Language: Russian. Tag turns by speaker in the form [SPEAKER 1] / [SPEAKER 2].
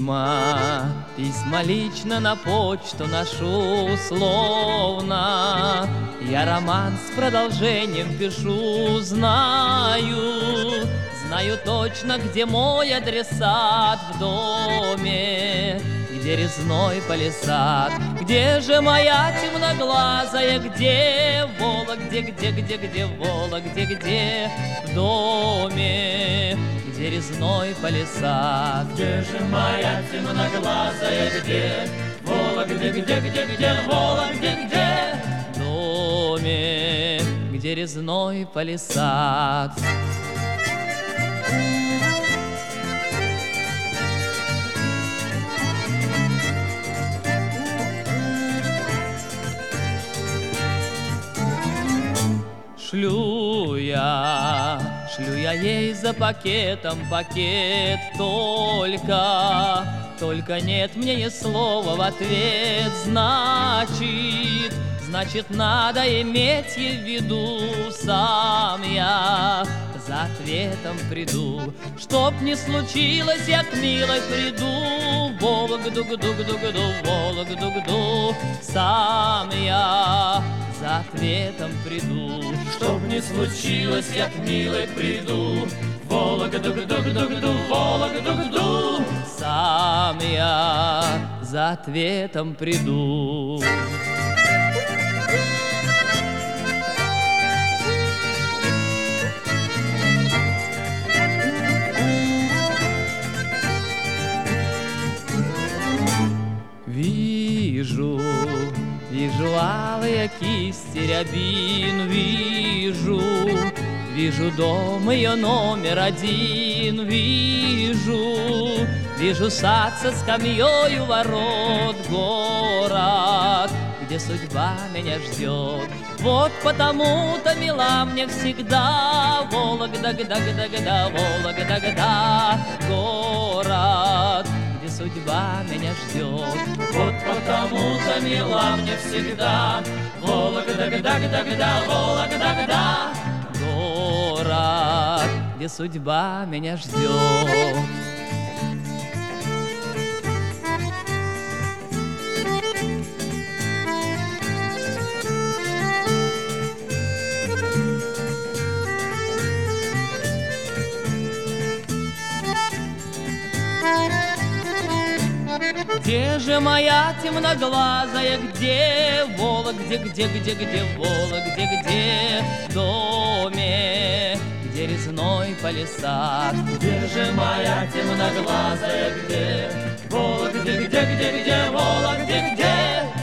[SPEAKER 1] Письма лично на почту ношу условно. Я роман с продолжением пишу, знаю точно, где мой адресат в доме, где резной палисад. Где же моя темноглазая, где Вола, где Вола, где в доме, где резной палисад.
[SPEAKER 2] Где же моя темноглазая, где Вола, где Вола, где
[SPEAKER 1] в доме, где резной палисад. Шлю я ей за пакетом пакет, только нет мне ни слова в ответ. Значит, надо иметь в виду, сам я за ответом приду. Чтоб не случилось, я к милой приду, Вологду, сам я за ответом приду.
[SPEAKER 2] Чтоб не случилось, я к милой приду, Вологду,
[SPEAKER 1] сам я за ответом приду. Вижу алые кисти рябин, вижу дом ее номер один, вижу сад со скамьей у ворот, город, где судьба меня ждет. Вот потому-то мила мне всегда Вологда, город, где судьба меня ждет.
[SPEAKER 2] Вот потому-то мила мне всегда Вологда,
[SPEAKER 1] город, где судьба меня ждет. Где же моя темноглазая, где Вола, где Вола, где в доме, где резной палисад.
[SPEAKER 2] Где же моя темноглазая, где Вола, где Вола, где